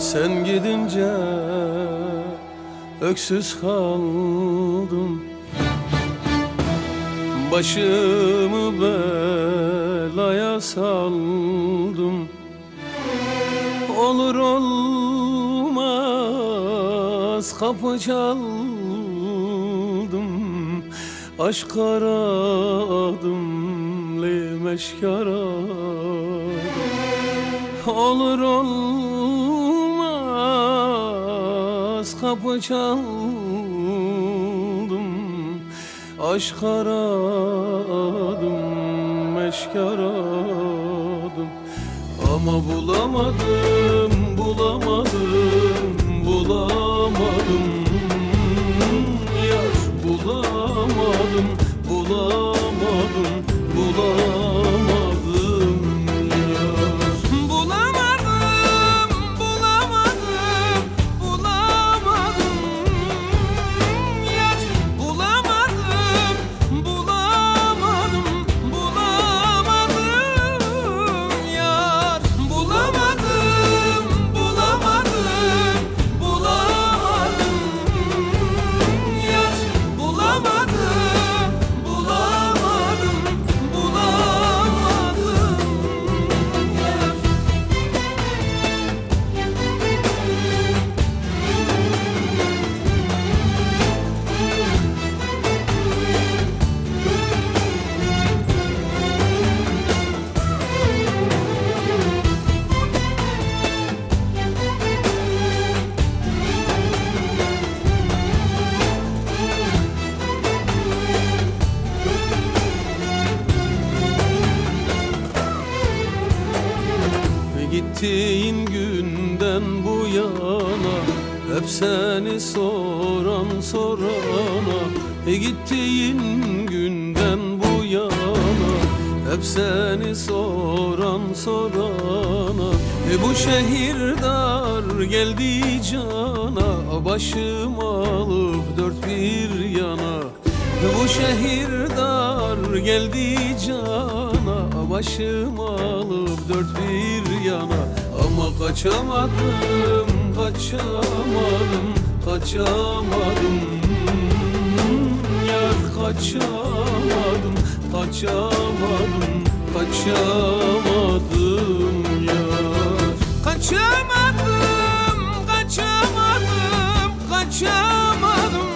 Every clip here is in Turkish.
Sen gidince öksüz kaldım, başımı belaya saldım. Olur olmaz kapı çaldım, aşk aradım, meşk aradım. Olur olmaz kapı çaldım, aşk aradım, meşk aradım. Ama bulamadım, bulamadım, bulamadım. Yar bulamadım, bulamadım, bulamadım. Yar bulamadım, bulamadım, bulamadım. Yar bulamadım, bulamadım, bulamadım. Yar bulamadım, bulamadım, bulamadım. Yar bulamadım, bulamadım, bulamadım. Yar. Gittiğin günden bu yana hep seni soran sorana. Gittiğin günden bu yana hep seni soran sorana. Bu şehir dar geldi cana, başım alıp dört bir yana. Bu şehir dar geldi cana, başım alıp dört bir yana. Ama kaçamadım, kaçamadım, kaçamadım. Yar kaçamadım, kaçamadım, kaçamadım yar. Kaçamadım, kaçamadım, kaçamadım.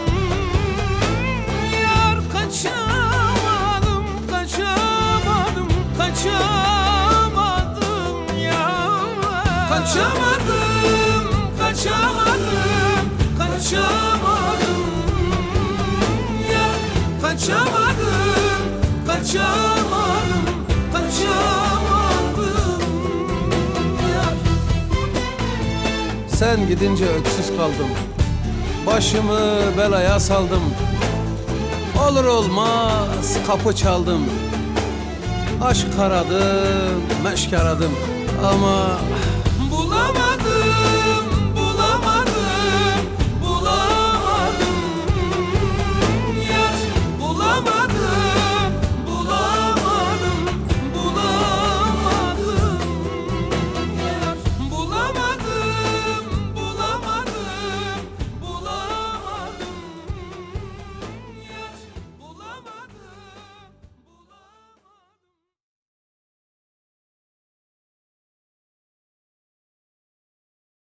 Yar kaçamadım, kaçamadım, kaçamadım yar. Kaçamadım, kaçamadım, kaçamadım. Yar kaçamadım, kaçamadım, kaçamadım yar. Sen gidince öksüz kaldım, başımı belaya saldım. Olur olmaz kapı çaldım, aşk aradım, meşk aradım. Ama